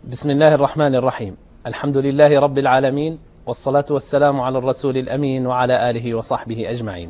بسم الله الرحمن الرحيم. الحمد لله رب العالمين، والصلاة والسلام على الرسول الأمين وعلى آله وصحبه أجمعين.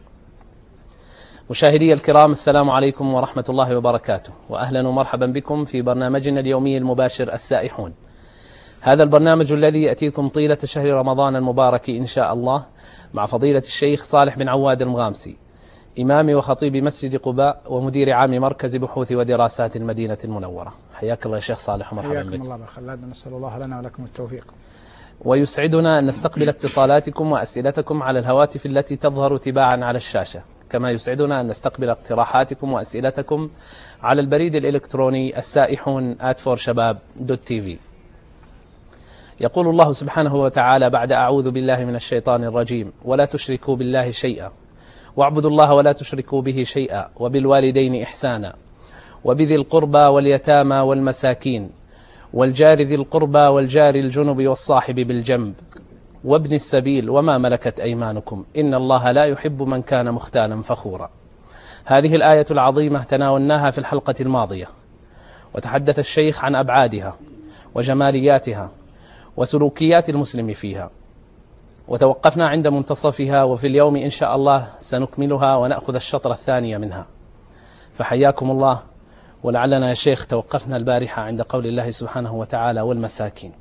مشاهدي الكرام، السلام عليكم ورحمة الله وبركاته، وأهلا ومرحبا بكم في برنامجنا اليومي المباشر السائحون. هذا البرنامج الذي يأتيكم طيلة شهر رمضان المبارك إن شاء الله مع فضيلة الشيخ صالح بن عواد المغامسي، إمام وخطيب مسجد قباء ومدير عام مركز بحوث ودراسات المدينة المنورة. حياك الله يا شيخ صالح ومرحبا بك. حياكم الله بالخلاد، نسأل الله لنا ولكم التوفيق. ويسعدنا أن نستقبل اتصالاتكم وأسئلتكم على الهواتف التي تظهر تباعا على الشاشة، كما يسعدنا أن نستقبل اقتراحاتكم وأسئلتكم على البريد الإلكتروني السائحون@4shabab.tv. يقول الله سبحانه وتعالى بعد أعوذ بالله من الشيطان الرجيم: ولا تشركوا بالله شيئا واعبدوا الله ولا تشركوا به شيئا وبالوالدين إحسانا وبذي القربى واليتامى والمساكين والجار ذي القربى والجار الجنب والصاحب بالجنب وابن السبيل وما ملكت أيمانكم إن الله لا يحب من كان مختالا فخورا. هذه الآية العظيمة تناولناها في الحلقة الماضية، وتحدث الشيخ عن أبعادها وجمالياتها وسلوكيات المسلم فيها، وتوقفنا عند منتصفها، وفي اليوم إن شاء الله سنكملها ونأخذ الشطر الثاني منها. فحياكم الله. ولعلنا يا شيخ توقفنا البارحة عند قول الله سبحانه وتعالى والمساكين،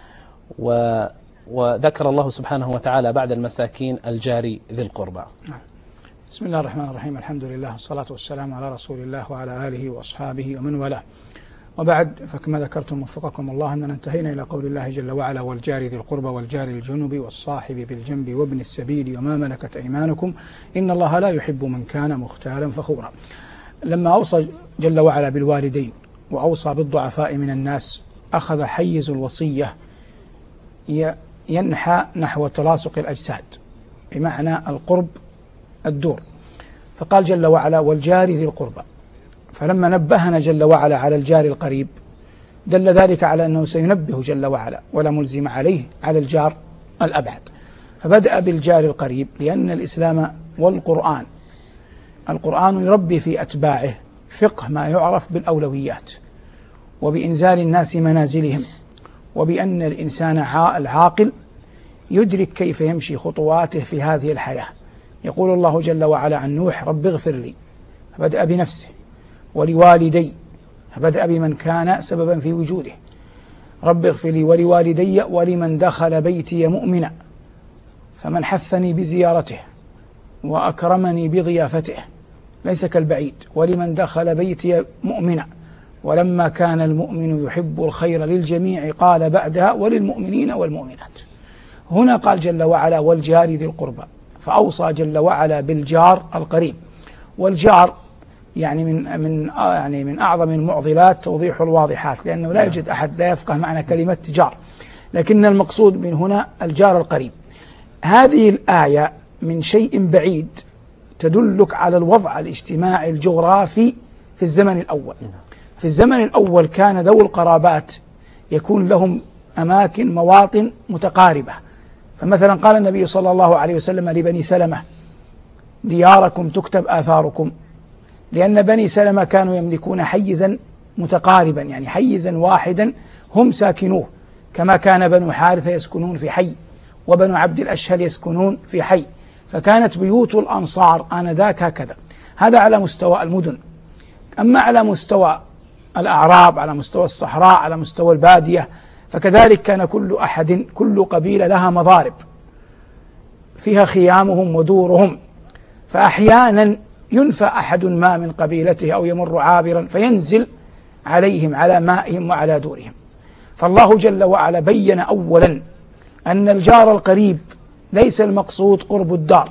وذكر الله سبحانه وتعالى بعد المساكين الجاري ذي القربى. بسم الله الرحمن الرحيم، الحمد لله والصلاة والسلام على رسول الله وعلى آله وأصحابه ومن والاه، وبعد. فكما ذكرتم وفقكم الله أننا انتهينا إلى قول الله جل وعلا: والجار ذي القربى والجار الجنب والصاحب بالجنب وابن السبيل وما ملكت أيمانكم إن الله لا يحب من كان مختالا فخورا. لما أوصى جل وعلا بالوالدين وأوصى بالضعفاء من الناس، أخذ حيز الوصية ينحى نحو تلاصق الأجساد، بمعنى القرب الدور. فقال جل وعلا: والجار ذي القربى. فلما نبهنا جل وعلا على الجار القريب، دل ذلك على أنه سينبه جل وعلا ولا ملزم عليه على الجار الأبعد. فبدأ بالجار القريب، لأن الإسلام والقرآن يربي في أتباعه فقه ما يعرف بالأولويات، وبإنزال الناس منازلهم، وبأن الإنسان العاقل يدرك كيف يمشي خطواته في هذه الحياة. يقول الله جل وعلا عن نوح: رب اغفر لي، فبدأ بنفسه، ولوالدي، فبدأ بمن كان سببا في وجوده، رب اغفر لي ولوالدي ولمن دخل بيتي مؤمنا، فمن حثني بزيارته وأكرمني بضيافته ليس كالبعيد، ولمن دخل بيتي مؤمنا، ولما كان المؤمن يحب الخير للجميع قال بعدها: وللمؤمنين والمؤمنات. هنا قال جل وعلا: والجار ذي القربى، فأوصى جل وعلا بالجار القريب. والجار يعني من أعظم المعضلات توضيح الواضحات، لأنه لا يوجد أحد لا يفقه معنى كلمة جار، لكن المقصود من هنا الجار القريب. هذه الآية من شيء بعيد تدلك على الوضع الاجتماعي الجغرافي في الزمن الأول. في الزمن الأول كان ذوي القرابات يكون لهم أماكن مواطن متقاربة. فمثلا قال النبي صلى الله عليه وسلم لبني سلمة: دياركم تكتب آثاركم، لأن بني سلمة كانوا يملكون حيزا متقاربا، يعني حيزا واحدا هم ساكنوه، كما كان بنو حارثة يسكنون في حي، وبنو عبد الأشهل يسكنون في حي، فكانت بيوت الأنصار آنذاك هكذا. هذا على مستوى المدن. أما على مستوى الأعراب، على مستوى الصحراء، على مستوى البادية، فكذلك كان كل قبيلة لها مضارب فيها خيامهم ودورهم، فأحيانا ينفى أحد ما من قبيلته أو يمر عابرا فينزل عليهم على مائهم وعلى دورهم. فالله جل وعلا بين أولا أن الجار القريب ليس المقصود قرب الدار،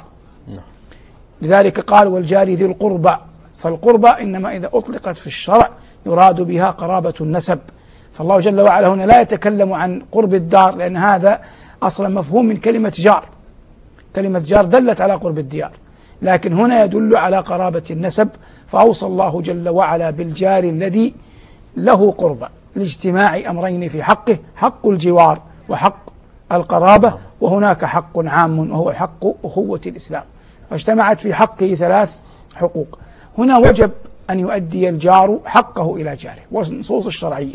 لذلك قال: والجار ذي القربى. فالقربى إنما إذا أطلقت في الشرع يراد بها قرابة النسب. فالله جل وعلا هنا لا يتكلم عن قرب الدار، لأن هذا أصلا مفهوم من كلمة جار. كلمة جار دلت على قرب الديار، لكن هنا يدل على قرابة النسب. فأوصى الله جل وعلا بالجار الذي له قربة لاجتماع أمرين في حقه: حق الجوار وحق القرابة، وهناك حق عام وهو حق أخوة الإسلام، فاجتمعت في حقه 3 حقوق. هنا وجب أن يؤدي الجار حقه إلى جاره، والنصوص الشرعية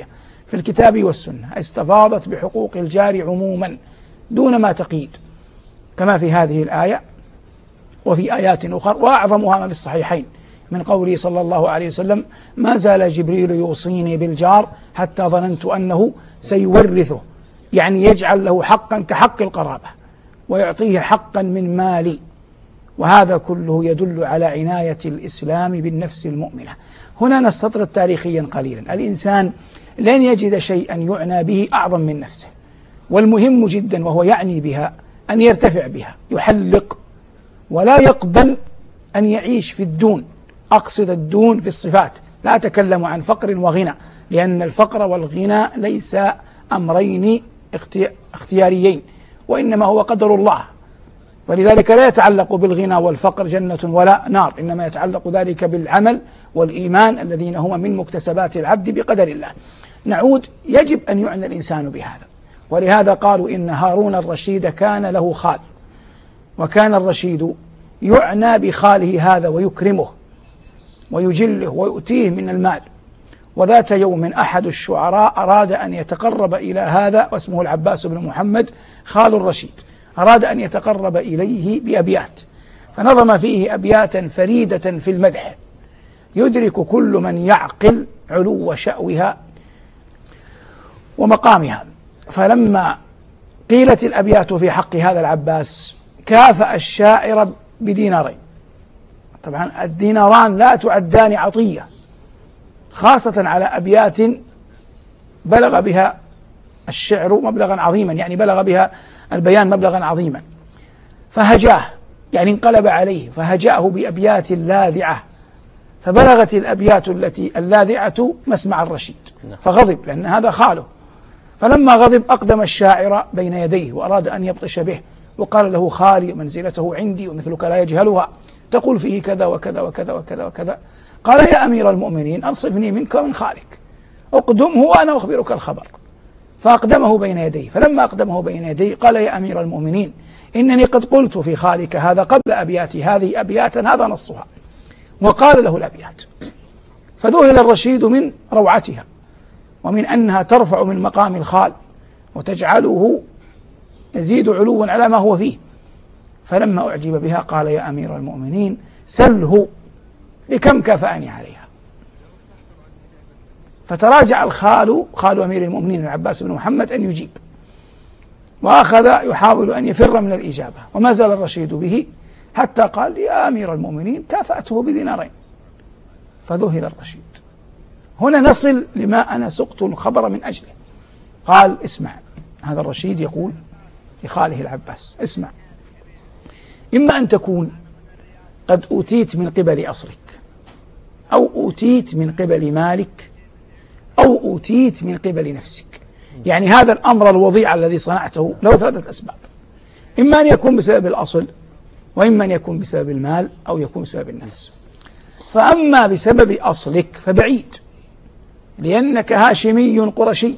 في الكتاب والسنة استفاضت بحقوق الجار عموما دون ما تقييد، كما في هذه الآية وفي آيات أخرى، وأعظمها ما في الصحيحين من قوله صلى الله عليه وسلم: ما زال جبريل يوصيني بالجار حتى ظننت أنه سيورثه، يعني يجعل له حقا كحق القرابة ويعطيه حقا من مالي. وهذا كله يدل على عناية الإسلام بالنفس المؤمنة. هنا نستطرد تاريخيا قليلا. الإنسان لن يجد شيئا يعنى به أعظم من نفسه، والمهم جدا وهو يعني بها أن يرتفع بها، يحلق، ولا يقبل أن يعيش في الدون. أقصد الدون في الصفات، لا أتكلم عن فقر وغنى، لأن الفقر والغنى ليس أمرين اختياريين، وإنما هو قدر الله. ولذلك لا يتعلق بالغنى والفقر جنة ولا نار، إنما يتعلق ذلك بالعمل والإيمان الذين هما من مكتسبات العبد بقدر الله. نعود، يجب أن يعنى الإنسان بهذا. ولهذا قالوا إن هارون الرشيد كان له خال، وكان الرشيد يعنى بخاله هذا ويكرمه ويجله ويؤتيه من المال. وذات يوم أحد الشعراء أراد أن يتقرب إلى هذا، واسمه العباس بن محمد خال الرشيد، أراد أن يتقرب إليه بأبيات، فنظم فيه أبياتا فريدة في المدح يدرك كل من يعقل علو شأوها ومقامها. فلما قيلت الأبيات في حق هذا العباس كافأ الشاعر بدينارين. طبعا الديناران لا تعدان عطية، خاصة على أبيات بلغ بها الشعر مبلغا عظيما، يعني بلغ بها البيان مبلغا عظيما. فهجاه، يعني انقلب عليه، فهجاه بأبيات لاذعة، فبلغت الأبيات التي اللاذعة مسمع الرشيد، فغضب لأن هذا خاله. فلما غضب أقدم الشاعر بين يديه وأراد أن يبطش به، وقال له: خالي منزلته عندي ومثلك لا يجهلها، تقول فيه كذا وكذا وكذا وكذا وكذا. قال: يا أمير المؤمنين، أنصفني منك ومن خالك، أقدمه وأنا أخبرك الخبر. فأقدمه بين يديه. فلما أقدمه بين يديه قال: يا أمير المؤمنين، إنني قد قلت في خالك هذا قبل أبياتي هذه أبياتا هذا نصها. وقال له الأبيات، فذهل الرشيد من روعتها ومن أنها ترفع من مقام الخال وتجعله يزيد علوا على ما هو فيه. فلما أعجب بها قال: يا أمير المؤمنين، سله بكم كافأني عليها. فتراجع الخال، خال أمير المؤمنين العباس بن محمد، أن يجيب، وأخذ يحاول أن يفر من الإجابة، وما زال الرشيد به حتى قال: يا أمير المؤمنين، كافأته بدينارين. فذهل الرشيد. هنا نصل لما أنا سقت الخبر من أجله. قال: اسمع، هذا الرشيد يقول لخاله العباس: اسمع، إما أن تكون قد أوتيت من قبل أصلك، أو أوتيت من قبل مالك، أو أوتيت من قبل نفسك. يعني هذا الأمر الوضيع الذي صنعته له ثلاثة أسباب: إما أن يكون بسبب الأصل، وإما أن يكون بسبب المال، أو يكون بسبب النفس. فأما بسبب أصلك فبعيد، لأنك هاشمي قرشي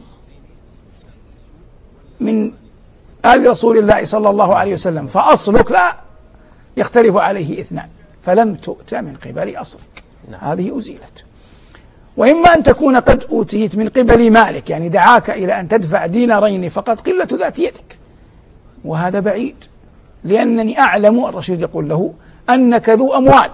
من آل رسول الله صلى الله عليه وسلم، فأصلك لا يختلف عليه اثنان، فلم تؤت من قبل أصلك، هذه أزيلت. وإما أن تكون قد أوتيت من قبل مالك، يعني دعاك إلى أن تدفع دينارين فقط قلة ذات يدك، وهذا بعيد، لأنني أعلم، الرشيد يقول له، أنك ذو أموال،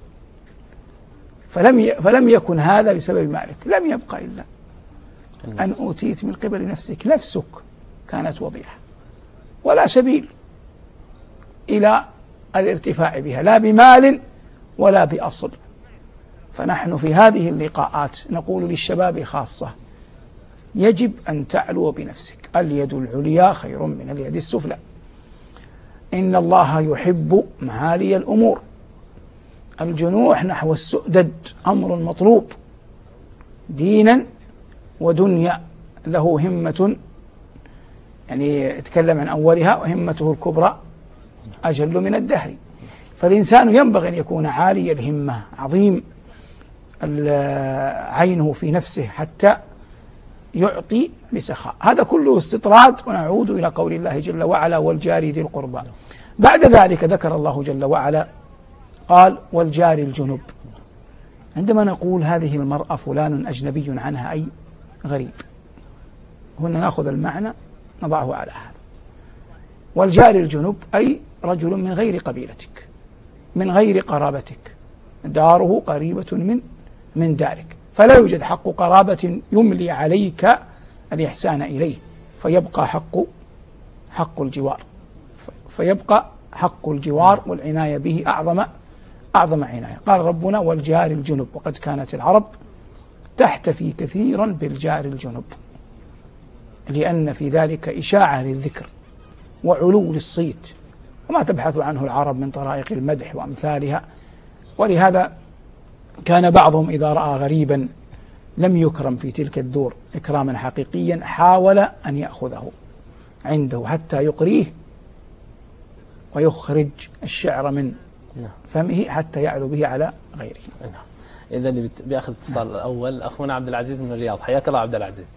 فلم يكن هذا بسبب مالك. لم يبقى إلا أن أوتيت من قبل نفسك، نفسك كانت وضيعة ولا سبيل إلى الارتفاع بها، لا بمال ولا بأصل. فنحن في هذه اللقاءات نقول للشباب خاصة: يجب أن تعلو بنفسك، اليد العليا خير من اليد السفلى. إن الله يحب معالي الأمور، الجنوح نحو السؤدد أمر مطلوب، دينا ودنيا. له همة، يعني يتكلم عن أولها، وهمته الكبرى أجل من الدهر. فالإنسان ينبغي أن يكون عالي الهمة، عظيم عينه في نفسه، حتى يعطي بسخاء. هذا كله استطراد. ونعود إلى قول الله جل وعلا: والجار ذي القربى. بعد ذلك ذكر الله جل وعلا قال: والجار الجنب. عندما نقول هذه المرأة فلان أجنبي عنها، أي غريب، هنا نأخذ المعنى نضعه على هذا. والجار الجنب أي رجل من غير قبيلتك، من غير قرابتك، داره قريبة من دارك، فلا يوجد حق قرابة يملي عليك الإحسان إليه، فيبقى حق الجوار، فيبقى حق الجوار والعناية به أعظم عناية. قال ربنا والجار الجنب، وقد كانت العرب تحتفي كثيرا بالجار الجنب، لأن في ذلك إشاعة للذكر وعلو للصيت، وما تبحث عنه العرب من طرائق المدح وأمثالها. ولهذا كان بعضهم إذا رأى غريبا لم يكرم في تلك الدور إكراما حقيقيا حاول أن يأخذه عنده حتى يقريه ويخرج الشعر من فمه حتى يعلو به على غيره. إذن بأخذ اتصال الأول أخونا عبد العزيز من الرياض. حياك الله عبد العزيز.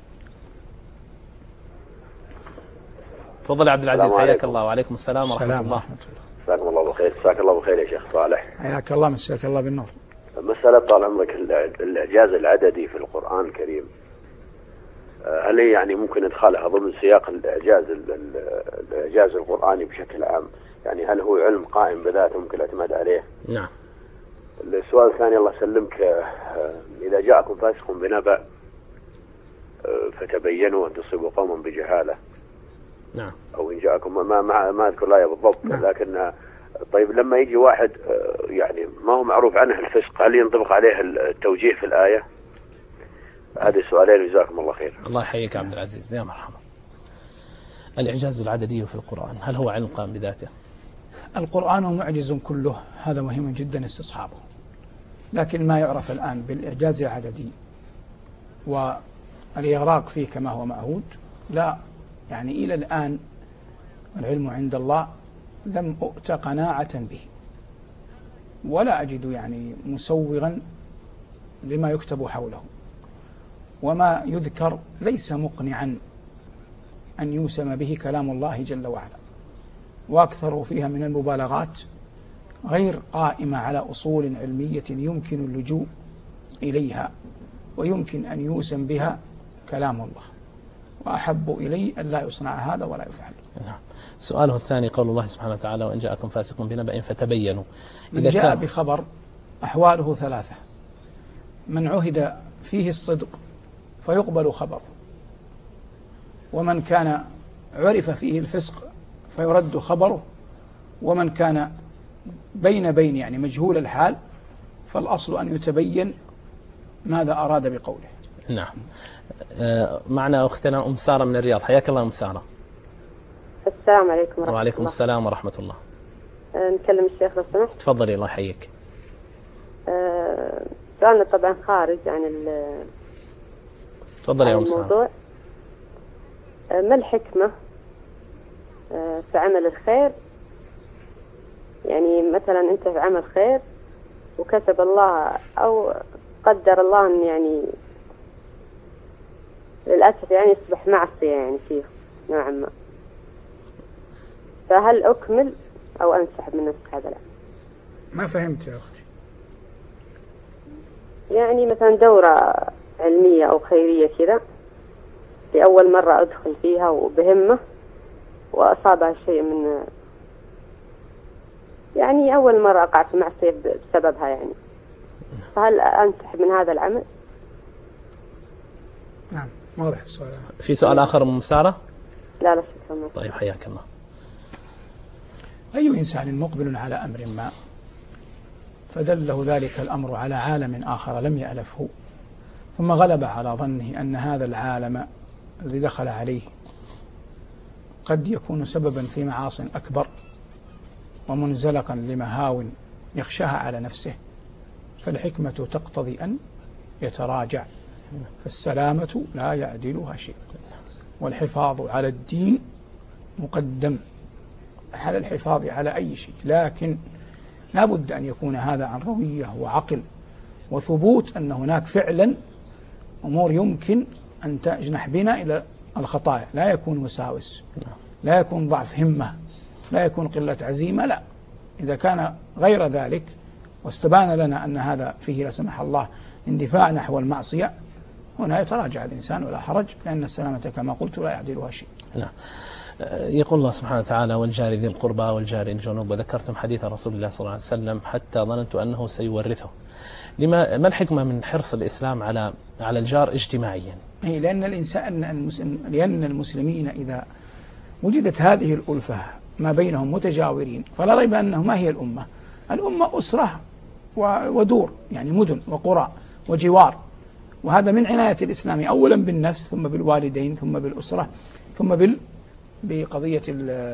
تفضل يا عبد العزيز. حياك الله. وعليكم السلام ورحمة الله. مساكم الله بالخير. مساك الله بالخير يا شيخ صالح. حياك الله. مساك الله بالنور. مسألة طال عمرك الإعجاز العددي في القرآن الكريم، هل هي يعني ممكن إدخالها ضمن سياق الإعجاز القرآني بشكل عام؟ يعني هل هو علم قائم بذاته ممكن الاعتماد عليه؟ نعم. السؤال الثاني الله يسلمك، إذا جاءكم فاسق بنبأ فتبينوا أن تصيبوا قوما بجهالة. نعم. أو إن جاءكم ما أذكر الآية بالضبط. نعم. لكن طيب لما يجي واحد يعني ما هو معروف عنه الفسق، هل ينطبق عليه التوجيه في الآية؟ هذه السؤالين جزاكم الله خير. الله يحييك عبد العزيز. يا مرحبا. الإعجاز العددي في القرآن هل هو علم قائم بذاته؟ القرآن معجز كله، هذا مهم جدا استصحابه، لكن ما يعرف الآن بالإعجاز العددي والإغراق فيه كما هو معهود، لا، يعني إلى الآن العلم عند الله لم أؤت قناعة به، ولا أجد يعني مسوغا لما يكتب حوله، وما يذكر ليس مقنعا أن يوسم به كلام الله جل وعلا، وأكثر فيها من المبالغات غير قائمة على أصول علمية يمكن اللجوء إليها ويمكن أن يوسم بها كلام الله، وأحب إلي أن لا يصنع هذا ولا يفعل. نعم. سؤاله الثاني قول الله سبحانه وتعالى وإن جاءكم فاسق بنبأ فتبينوا. من جاء بخبر أحواله ثلاثة: من عهد فيه الصدق فيقبل خبره، ومن كان عرف فيه الفسق فيرد خبره، ومن كان بين يعني مجهول الحال فالأصل أن يتبين ماذا أراد بقوله. نعم. معنا أختنا أم سارة من الرياض. حياك الله أم سارة. السلام عليكم ورحمة الله. وعليكم السلام ورحمة الله. نكلم الشيخ لو سمحت. تفضلي الله يحييك. سؤالنا طبعا خارج عن تفضلي يا أم سارة. الموضوع. ما الحكمة في عمل الخير؟ يعني مثلا أنت في عمل خير وكتب الله أو قدر الله أن يعني للأسف يعني يصبح معصية يعني فيه نوعا ما، فهل أكمل أو أنسحب من نفس هذا العمل؟ ما فهمت يا أختي. يعني مثلا دورة علمية أو خيرية كذا لأول مرة أدخل فيها وبهمة وأصابها شيء من يعني أول مرة أقع في معصية بسببها يعني، فهل أنسحب من هذا العمل؟ نعم واضح السؤال. في سؤال آخر أم سارة؟ لا شكرا. طيب حياك الله. أي إنسان مقبل على أمر ما فدله ذلك الأمر على عالم آخر لم يألفه، ثم غلب على ظنه أن هذا العالم الذي دخل عليه قد يكون سببا في معاصٍ أكبر ومنزلقا لمهاو يخشاها على نفسه، فالحكمة تقتضي أن يتراجع، فالسلامة لا يعدلها شيء، والحفاظ على الدين مقدم على الحفاظ على أي شيء، لكن لا بد أن يكون هذا عن روية وعقل وثبوت أن هناك فعلا أمور يمكن أن تجنح بنا إلى الخطايا، لا يكون وساوس، لا يكون ضعف همة، لا يكون قلة عزيمة، لا. إذا كان غير ذلك واستبان لنا أن هذا فيه لا سمح الله اندفاع نحو المعصية، هنا يتراجع الإنسان ولا حرج، لأن السلامة كما قلت لا يعدلها شيء. نعم. يقول الله سبحانه وتعالى: والجار ذي القربى والجار الجنوب، وذكرتم حديث رسول الله صلى الله عليه وسلم حتى ظننت أنه سيورثه. ما الحكمة من حرص الإسلام على الجار اجتماعيا؟ لأن المسلمين إذا وجدت هذه الألفة ما بينهم متجاورين، فلا ريب أنه ما هي الأمة؟ الأمة أسرة ودور، يعني مدن وقرى وجوار. وهذا من عناية الإسلام أولا بالنفس، ثم بالوالدين، ثم بالأسرة، ثم بقضية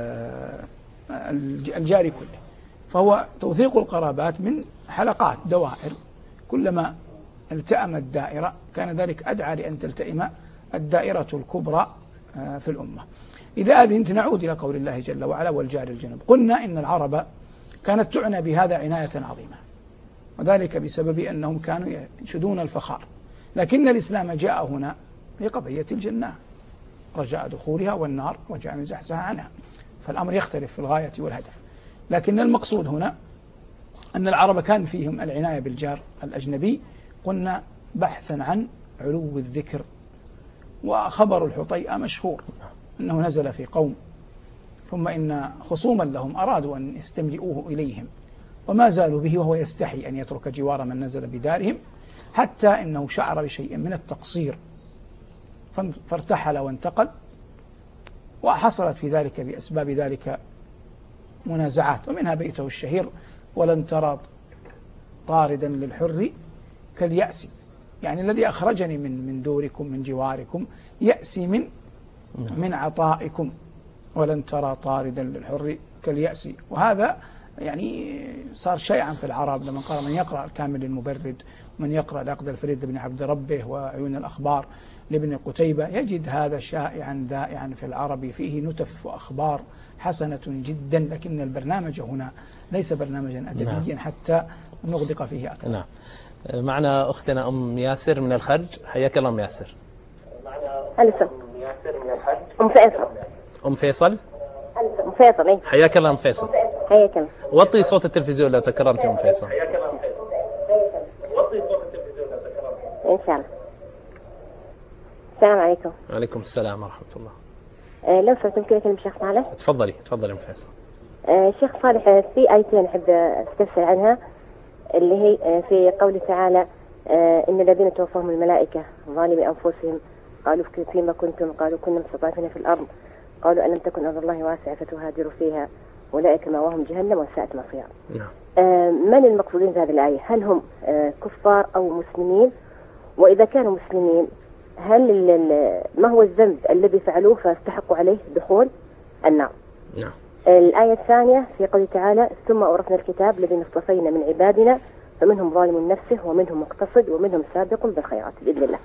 الجار كله. فهو توثيق القرابات من حلقات دوائر، كلما التأمت دائرة كان ذلك أدعى لأن تلتئم الدائرة الكبرى في الأمة. إذا أذنت نعود إلى قول الله جل وعلا: والجار الجنوب. قلنا إن العرب كانت تعنى بهذا عناية عظيمة، وذلك بسبب أنهم كانوا ينشدون الفخار، لكن الإسلام جاء هنا لقضية الجنة، رجاء دخولها، والنار رجاء من زحزها عنها، فالأمر يختلف في الغاية والهدف. لكن المقصود هنا أن العرب كان فيهم العناية بالجار الأجنبي، قلنا بحثا عن علو الذكر. وخبر الحطيئة مشهور أنه نزل في قوم، ثم إن خصوما لهم أرادوا أن يستملئوه إليهم، وما زالوا به وهو يستحي أن يترك جوار من نزل بدارهم، حتى إنه شعر بشيء من التقصير فارتحل وانتقل. وحصلت في ذلك بأسباب ذلك منازعات، ومنها بيته الشهير: ولن ترى طاردا للحر كاليأس، يعني الذي أخرجني من دوركم من جواركم يأسي من عطائكم، ولن ترى طاردا للحر كاليأس. وهذا يعني صار شائعا في العرب، لما قال من يقرأ الكامل المبرد، ومن يقرأ العقد الفريد بن عبد ربه، وعيون الأخبار لابن قتيبة، يجد هذا شائعا ذائعا في العرب، فيه نتف وأخبار حسنة جدا، لكن البرنامج هنا ليس برنامجا أدبيا حتى نغدق فيه أكثر. نعم. معنا أختنا أم ياسر من الخرج، حياك الله أم ياسر. أم فيصل. أم فيصل. أم فيصل. حياك الله أم فيصل. حياك الله. وطي صوت التلفزيون لو تكرمت يا أم فيصل. إن شاء الله. السلام عليكم. وعليكم السلام ورحمة الله. لو سمحت ممكن أكلم الشيخ صالح؟ تفضلي أم فيصل. الشيخ صالح، في آيتين أحب أستفسر عنها، اللي هي في قوله تعالى: إن الذين توفاهم الملائكة ظالمي أنفسهم قالوا فيما كنتم، قالوا كنا مستضعفين في الأرض، قالوا ألم تكن أرض الله واسعة فتهاجروا فيها أولئك مأواهم جهنم وساءت مصيرا. من المقصودين بهذه الآية؟ هل هم كفار أو مسلمين؟ وإذا كانوا مسلمين هل ما هو الذنب الذي فعلوه فاستحقوا عليه دخول النار؟ نعم. الآية الثانية في قوله تعالى: ثم أورثنا الكتاب الذين اصطفينا من عبادنا فمنهم ظالم نفسه ومنهم مقتصد ومنهم سابق بالخيرات بإذن الله.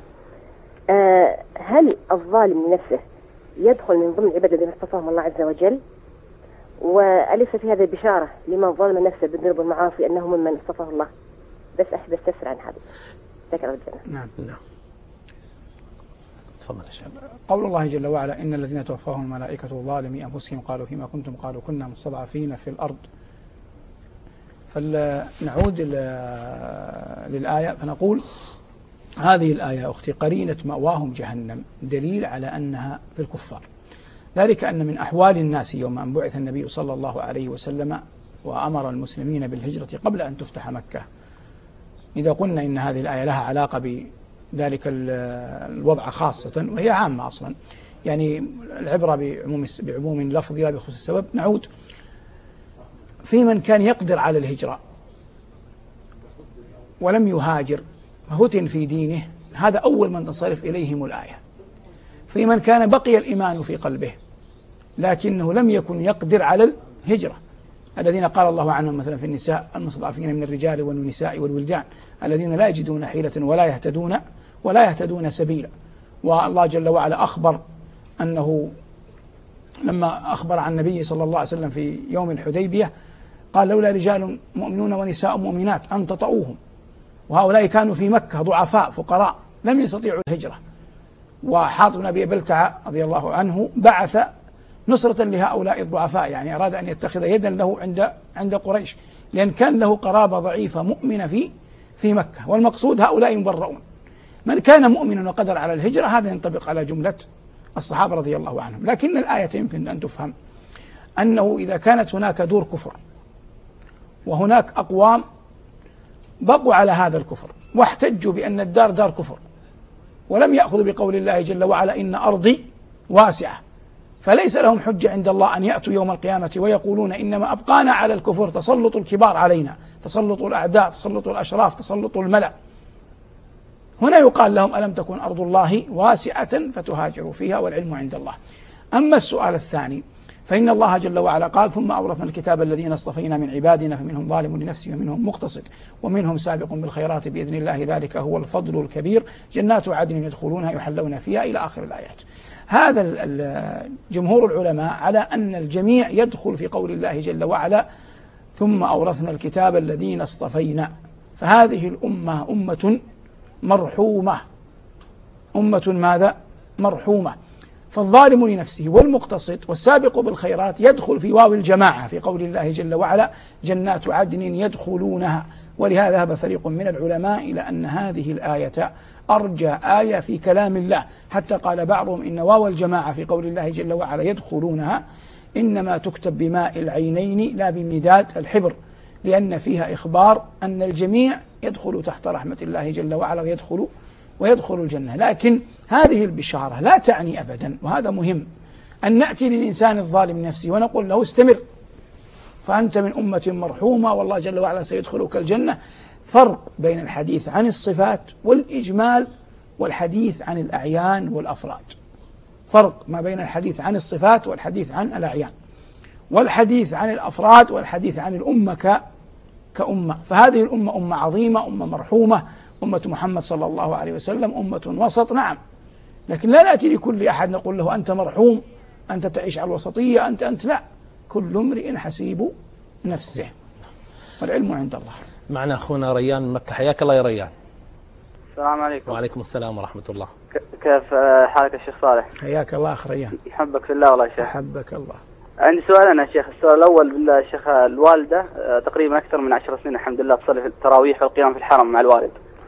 هل الظالم لنفسه يدخل من ضمن العباد الذين اصطفاهم الله عز وجل؟ وأليس في هذه البشارة لمن ظلم نفسه بالذنوب والمعاصي أنه ممن اصطفاه الله؟ بس أحب استفسر عن هذا. ذكر الجنة. نعم. تفضل يا شيخ. قول الله جل وعلا: إن الذين توفاهم الملائكة ظالمي أنفسهم قالوا فيما كنتم، قالوا كنا مستضعفين في الأرض. فنعود للآية فنقول: هذه الآية أختي قرينة مأواهم جهنم دليل على أنها في الكفار، ذلك أن من أحوال الناس يوم أن بعث النبي صلى الله عليه وسلم وأمر المسلمين بالهجرة قبل أن تفتح مكة، إذا قلنا إن هذه الآية لها علاقة بذلك الوضع خاصة، وهي عامة أصلا، يعني العبرة بعموم اللفظ لا بخصوص السبب، نعود في من كان يقدر على الهجرة ولم يهاجر ففتن في دينه، هذا أول من تنصرف إليهم الآية. في من كان بقي الإيمان في قلبه لكنه لم يكن يقدر على الهجرة، الذين قال الله عنهم مثلا في النساء: المستضعفين من الرجال والنساء والولدان الذين لا يجدون حيلة ولا يهتدون سبيلا. والله جل وعلا أخبر أنه لما أخبر عن النبي صلى الله عليه وسلم في يوم الحديبية قال: لولا رجال مؤمنون ونساء مؤمنات أن تطؤوهم، وهؤلاء كانوا في مكة ضعفاء فقراء لم يستطيعوا الهجرة. وحاطب بن أبي بلتعة رضي الله عنه بعث نصرة لهؤلاء الضعفاء، يعني أراد أن يتخذ يدا له عند قريش، لأن كان له قرابة ضعيفة مؤمنة في مكة، والمقصود هؤلاء مبرؤون. من كان مؤمنا وقدر على الهجرة هذا ينطبق على جملة الصحابة رضي الله عنهم. لكن الآية يمكن أن تفهم أنه إذا كانت هناك دور كفر وهناك أقوام بقوا على هذا الكفر واحتجوا بأن الدار دار كفر ولم يأخذوا بقول الله جل وعلا إن أرضي واسعة، فليس لهم حجة عند الله أن يأتوا يوم القيامة ويقولون إنما أبقانا على الكفر تسلط الكبار علينا، تسلط الأعداء، تسلط الأشراف، تسلط الملأ. هنا يقال لهم ألم تكن أرض الله واسعة فتهاجروا فيها والعلم عند الله. أما السؤال الثاني فإن الله جل وعلا قال ثم أورثنا الكتاب الذين اصطفينا من عبادنا فمنهم ظالم لنفسه ومنهم مقتصد ومنهم سابق بالخيرات بإذن الله ذلك هو الفضل الكبير جنات عدن يدخلونها يحلون فيها إلى آخر الآيات. هذا جمهور العلماء على أن الجميع يدخل في قول الله جل وعلا ثم أورثنا الكتاب الذين اصطفينا، فهذه الأمة أمة مرحومة. أمة ماذا؟ مرحومة. فالظالم لنفسه والمقتصد والسابق بالخيرات يدخل في واو الجماعة في قول الله جل وعلا جنات عدن يدخلونها. ولهذا ذهب فريق من العلماء إلى أن هذه الآية أرجى آية في كلام الله، حتى قال بعضهم إن واو الجماعة في قول الله جل وعلا يدخلونها إنما تكتب بماء العينين لا بمداد الحبر، لأن فيها إخبار أن الجميع يدخل تحت رحمة الله جل وعلا ويدخل الجنة. لكن هذه البشارة لا تعني أبدا، وهذا مهم، أن نأتي للإنسان الظالم نفسه ونقول له استمر فأنت من أمة مرحومة والله جل وعلا سيدخلك الجنة. فرق بين الحديث عن الصفات والإجمال والحديث عن الأعيان والأفراد. فرق ما بين الحديث عن الصفات والحديث عن الأعيان، والحديث عن الأفراد والحديث عن الأمة كأمة. فهذه الأمة أمة عظيمة، أمة مرحومة، أمة محمد صلى الله عليه وسلم أمة وسط، نعم، لكن لا نأتي لكل أحد نقول له أنت مرحوم، أنت تعيش على الوسطية، أنت لا، كل امرئ حسيب نفسه والعلم عند الله. معنا أخونا ريان من مكة، حياك الله يا ريان. السلام عليكم. وعليكم السلام ورحمة الله. كيف حالك يا شيخ صالح؟ حياك الله أخ ريان. يحبك في الله والله يا شيخ. حبك الله. عندي سؤالين يا شيخ. السؤال الأول بالله يا شيخ، الوالدة تقريبا أكثر من 10 سنين الحمد لله تصلي في التراويح والقيام في الحرم مع الوالد،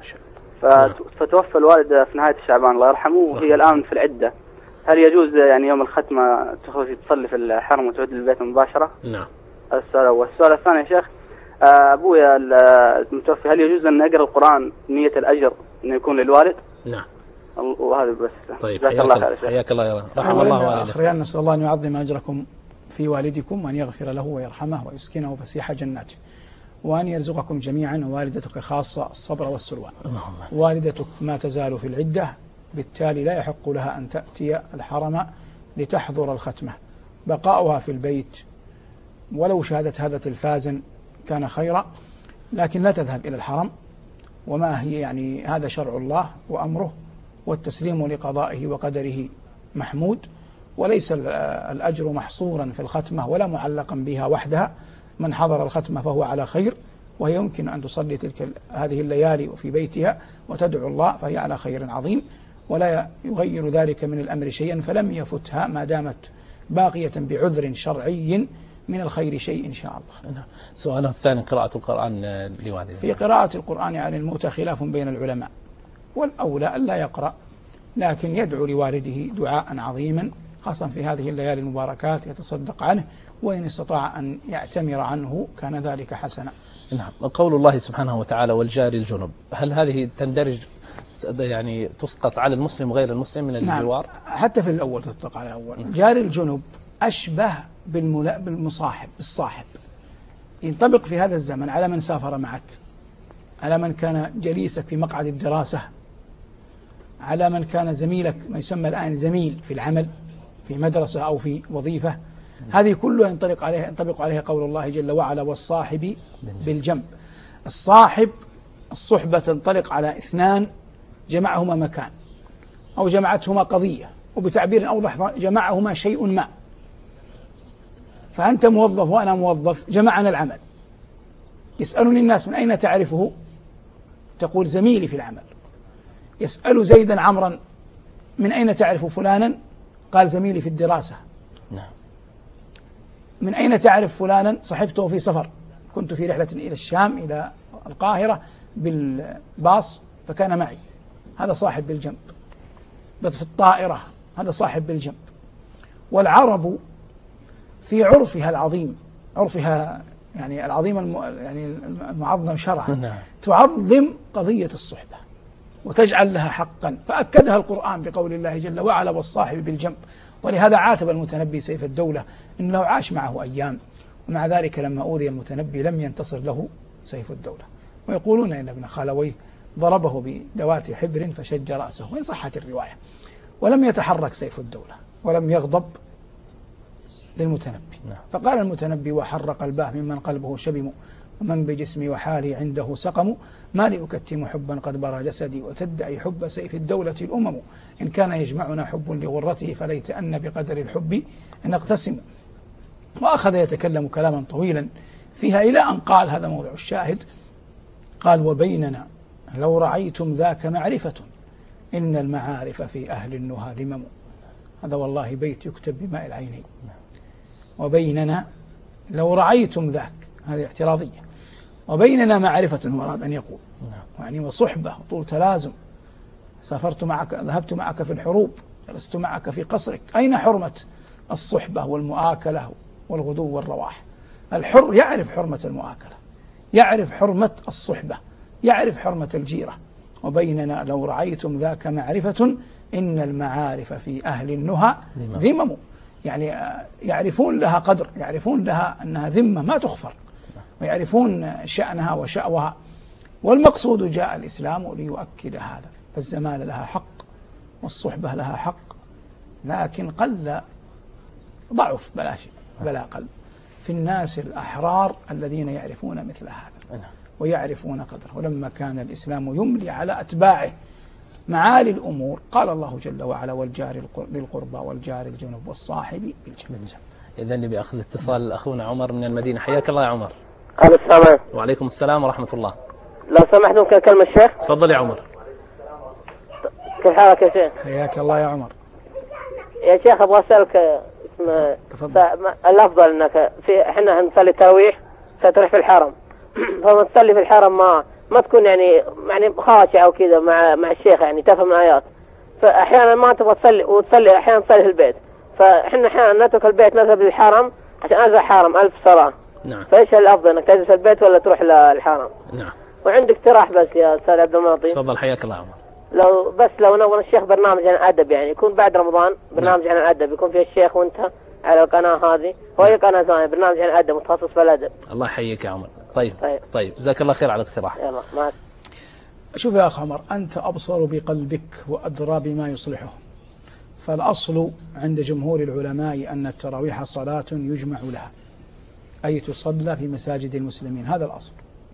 فتوفى الوالد في نهاية شعبان الله يرحمه وهي الآن في العدة، هل يجوز يعني يوم الختمة تخرج تصلي في الحرم وتعود للبيت مباشرة؟ نعم. السؤال الأول. السؤال الثاني يا شيخ، أبويا المتوفي هل يجوز أن أقرأ القرآن نية الأجر أنه يكون للوالد؟ نعم. وهذا بس. طيب حياك الله يا رحم الله والديك. أخ ريان، نسأل الله أن يعظم أجركم في والدكم وأن يغفر له ويرحمه ويسكنه فسيح جناته، وأن يرزقكم جميعا ووالدتك خاصة الصبر والسلوان. والدتك ما تزال في العدة، بالتالي لا يحق لها أن تأتي الحرم لتحضر الختمة. بقاؤها في البيت ولو شاهدت هذا تلفازا كان خيرا، لكن لا تذهب إلى الحرم. وما هي يعني هذا شرع الله وأمره، والتسليم لقضائه وقدره محمود، وليس الأجر محصورا في الختمة ولا معلقا بها وحدها. من حضر الختمة فهو على خير، وهي يمكن أن تصلي هذه الليالي وفي بيتها وتدعو الله فهي على خير عظيم، ولا يغير ذلك من الأمر شيئا، فلم يفتها ما دامت باقية بعذر شرعي من الخير شيء إن شاء الله. سؤال الثاني، قراءة القرآن لوالده. في قراءة القرآن عن الموتى خلاف بين العلماء، والأولى ألا يقرأ، لكن يدعو لوالده دعاء عظيما خاصة في هذه الليالي المباركات، يتصدق عنه، وإن استطاع أن يعتمر عنه كان ذلك حسنا. نعم. قول الله سبحانه وتعالى والجار الجنب، هل هذه تندرج يعني تسقط على المسلم وغير المسلم من الجوار؟ نعم، حتى في الأول تطلق على الأول. جار الجنب أشبه بالمصاحب، بالصاحب، ينطبق في هذا الزمن على من سافر معك، على من كان جليسك في مقعد الدراسة، على من كان زميلك، ما يسمى الآن زميل في العمل في مدرسة أو في وظيفة. هذه كلها ينطبق عليها قول الله جل وعلا والصاحب بالجنب. الصحبة تنطلق على اثنان جمعهما مكان أو جمعتهما قضية، وبتعبير أوضح جمعهما شيء ما. فأنت موظف وأنا موظف، جمعنا العمل. يسألني الناس من أين تعرفه؟ تقول زميلي في العمل. يسأل زيدا عمرا من أين تعرف فلانا؟ قال زميلي في الدراسة. نعم. من أين تعرف فلانا؟ صحبته في سفر، كنت في رحلة إلى الشام إلى القاهرة بالباص فكان معي. هذا صاحب بالجنب، في الطائرة هذا صاحب بالجنب. والعرب في عرفها العظيم، عرفها يعني العظيم يعني المعظم شرعا، تعظم قضية الصحبة وتجعل لها حقا، فأكدها القرآن بقول الله جل وعلا والصاحب بالجنب. ولهذا عاتب المتنبي سيف الدولة إنه عاش معه أيام، ومع ذلك لما أوذي المتنبي لم ينتصر له سيف الدولة. ويقولون إن ابن خالويه ضربه بدوات حبر فشج رأسه، وإن صحت الرواية، ولم يتحرك سيف الدولة ولم يغضب للمتنبي. فقال المتنبي وحر قلبه ممن قلبه شبم، ومن بجسمي وحالي عنده سقم، ما لي أكتم حبا قد برى جسدي، وتدعي حب سيف الدولة الأمم، إن كان يجمعنا حب لغرته فليت أن بقدر الحب نقتسم. وأخذ يتكلم كلاما طويلا فيها إلى أن قال، هذا موضع الشاهد، قال وبيننا لو رعيتم ذاك معرفة، إن المعارف في أهل النهى ذمم. هذا والله بيت يكتب بماء العينين. وبيننا لو رعيتم ذاك، هذه اعتراضية، وبيننا معرفة هو أراد أن يقول، يعني وصحبة طول تلازم، سافرت معك، ذهبت معك في الحروب، جلست معك في قصرك، أين حرمة الصحبة والمؤاكلة والغدو والرواح؟ الحر يعرف حرمة المؤاكلة، يعرف حرمة الصحبة، يعرف حرمة الجيرة. وبيننا لو رعيتم ذاك معرفة، إن المعارف في أهل النهى ذمم، يعني يعرفون لها قدر، يعرفون لها أنها ذمة ما تغفر، ويعرفون شأنها وشأوها. والمقصود جاء الإسلام ليؤكد هذا، فالزمالة لها حق والصحبة لها حق، لكن قل ضعف بلا قل في الناس الأحرار الذين يعرفون مثل هذا ويعرفون قدره. ولما كان الإسلام يملي على أتباعه معالي الأمور، قال الله جل وعلا والجار ذي القربى والجار الجنب والصاحب بالجنب. إذن بأخذ اتصال أخونا عمر من المدينة. حياك الله يا عمر. السلام. وعليكم السلام ورحمة الله. لو سمحت ممكن أكلم الشيخ؟ تفضل يا عمر. كيف حالك يا شيخ؟ حياك الله يا عمر. يا شيخ أبغى أسألك الأفضل أنك إحنا نصلي التراويح ستروح في الحرم، فما تصلي في الحرم ما تكون يعني خاشع أو كذا مع الشيخ، يعني تفهم الآيات، فأحيانا ما تبغى تصلي وتصلي، أحيانا تصلي في البيت، فإحنا أحيانا نترك البيت نذهب للحرم عشان أرجع حرم 1000 صلاة. نعم. فإيش الأفضل أنك تجلس في البيت ولا تروح للحرم؟ نعم. وعندك اقتراح بس يا أستاذ عبد المعطي. تفضل حياك الله عمر. لو نبغى الشيخ برنامج عن الأدب، يعني يكون بعد رمضان برنامج عن الأدب، يكون فيه الشيخ وأنت على القناة هذه، وهي قناة ثانية برنامج عن الأدب متخصص في الأدب. الله يحييك يا عمر. طيب جزاك الله خير على الاقتراح. يلا معك. شوف يا أخ عمر، أنت أبصر بقلبك وأدرى بما يصلحه. فالأصل عند جمهور العلماء أن التراويح صلاة يجمع لها، أي تصلى في مساجد المسلمين، هذا الأصل،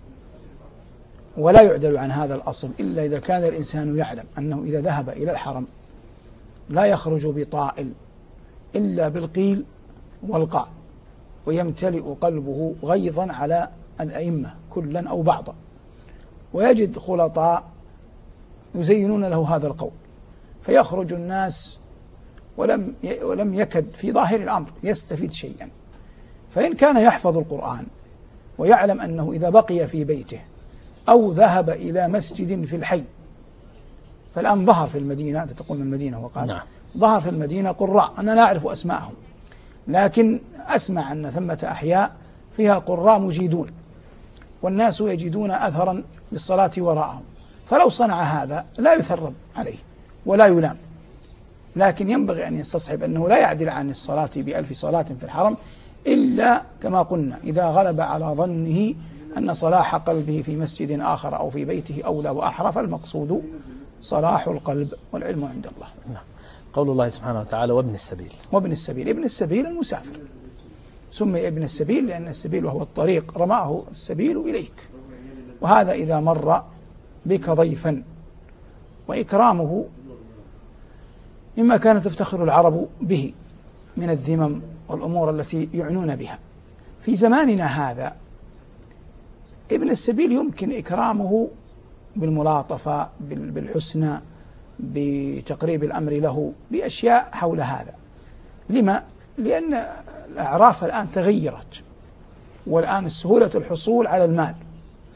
ولا يعدل عن هذا الأصل إلا إذا كان الإنسان يعلم أنه إذا ذهب إلى الحرم لا يخرج بطائل إلا بالقيل والقال، ويمتلئ قلبه غيظا على الأئمة كلا أو بعضا، ويجد خلطاء يزينون له هذا القول، فيخرج الناس ولم يكد في ظاهر الأمر يستفيد شيئا. فإن كان يحفظ القرآن ويعلم أنه إذا بقي في بيته أو ذهب إلى مسجد في الحي، فالآن ظهر في المدينة، أنت تقول من المدينة وقال نعم. ظهر في المدينة قراء، أنا لا أعرف أسماءهم، لكن أسمع أن ثمة أحياء فيها قراء مجيدون، والناس يجدون أثرا للصلاة وراءهم، فلو صنع هذا لا يثرب عليه ولا يلام، لكن ينبغي أن يستصحب أنه لا يعدل عن الصلاة ب1000 صلاة في الحرم، إلا كما قلنا إذا غلب على ظنه أن صلاح قلبه في مسجد آخر أو في بيته أولى وأحرى، فالمقصود صلاح القلب، والعلم عند الله. نعم. قول الله سبحانه وتعالى وابن السبيل. وابن السبيل، ابن السبيل المسافر، سمي ابن السبيل لأن السبيل وهو الطريق رماه السبيل إليك، وهذا إذا مر بك ضيفا. وإكرامه مما كانت تفتخر العرب به من الذمم والأمور التي يعنون بها. في زماننا هذا ابن السبيل يمكن إكرامه بالملاطفة، بالحسنى، بتقريب الأمر له، بأشياء حول هذا. لما؟ لأن الأعراف الآن تغيرت، والآن سهولة الحصول على المال،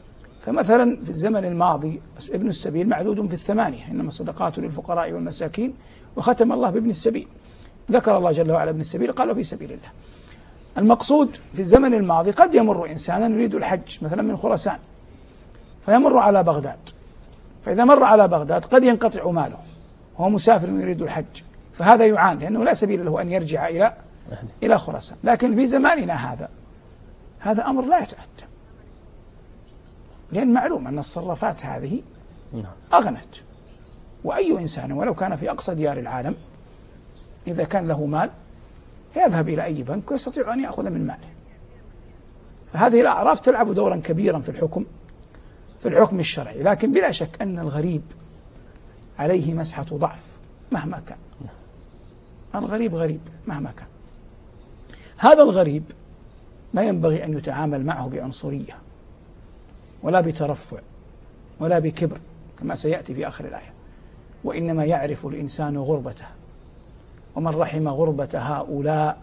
فمثلا في الزمن الماضي ابن السبيل معدود في 8، إنما الصدقات للفقراء والمساكين، وختم الله بابن السبيل. ذكر الله جل وعلا ابن السبيل قال في سبيل الله. المقصود في الزمن الماضي قد يمر إنسانا يريد الحج مثلا من خراسان فيمر على بغداد، فإذا مر على بغداد قد ينقطع ماله وهو مسافر يريد الحج، فهذا يعان لأنه لا سبيل له أن يرجع إلى خراسان. لكن في زماننا هذا أمر لا يتأتى، لأن معلوم أن الصرافات هذه أغنت، وأي إنسان ولو كان في أقصى ديار العالم إذا كان له مال يذهب إلى أي بنك ويستطيع أن يأخذ من ماله. فهذه الأعراف تلعب دورا كبيرا في الحكم الشرعي، لكن بلا شك أن الغريب عليه مسحة ضعف مهما كان. الغريب غريب مهما كان. هذا الغريب لا ينبغي أن يتعامل معه بعنصرية ولا بترفع ولا بكبر كما سيأتي في آخر الآية، وإنما يعرف الإنسان غربته، ومن رحم غربة هؤلاء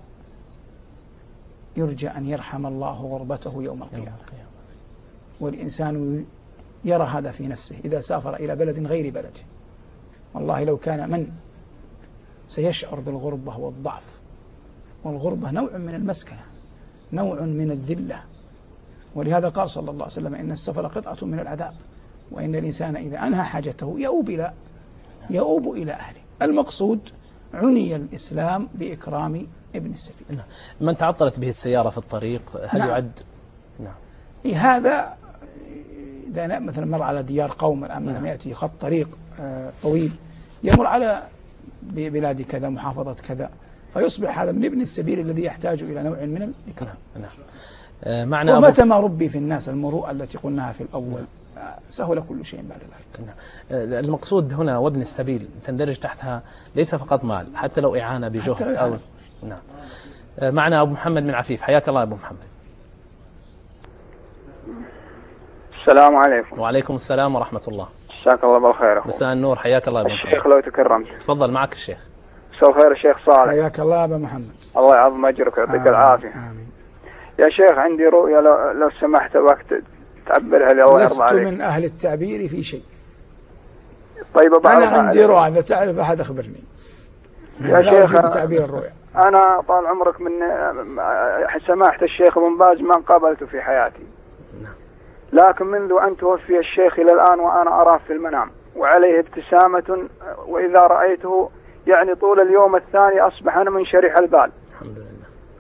يرجى أن يرحم الله غربته يوم القيامة. والإنسان يرى هذا في نفسه إذا سافر إلى بلد غير بلده. والله لو كان من سيشعر بالغربة والضعف، والغربة نوع من المسكنة، نوع من الذلة، ولهذا قال صلى الله عليه وسلم إن السفر قطعة من العذاب، وإن الإنسان إذا أنهى حاجته يؤوب إلى أهله. المقصود عني الإسلام بإكرام ابن السبيل. من تعطلت به السيارة في الطريق هل يعد؟ نعم. هذا إذا مثلا مر على ديار قوم الآن مثلا يأتي خط طريق طويل يمر على بلاد كذا محافظة كذا، فيصبح هذا من ابن السبيل الذي يحتاج إلى نوع من الإكرام. معنى ومتى ما ربي في الناس المروءة التي قلناها في الأول سهل كل شيء بعد ذلك. المقصود هنا وابن السبيل تندرج تحتها ليس فقط مال، حتى لو إعانة بجهد أو نعم. معنا أبو محمد من عفيف، حياك الله أبو محمد. السلام عليكم. وعليكم السلام ورحمة الله. مساك الله بالخير. مساء النور، حياك الله أبو محمد. الشيخ لو تكرمت. تفضل معك الشيخ. مساء الخير الشيخ صالح. حياك الله أبو محمد. الله يعظم أجرك ويعطيك العافية. آمين. يا شيخ عندي رؤية لو سمحت وقت تعبرها لي الله يرضى عليك. لست من أهل التعبير في شيء. طيب أنا عندي رؤى، إذا تعرف أحد أخبرني. يا شيخ تعبير الرؤيا. أنا طال عمرك من سماحة الشيخ ابن باز ما قابلته في حياتي، لكن منذ أن توفي الشيخ إلى الآن وأنا أراه في المنام وعليه ابتسامة، وإذا رأيته يعني طول اليوم الثاني أصبح أنا منشرح البال. الحمد لله.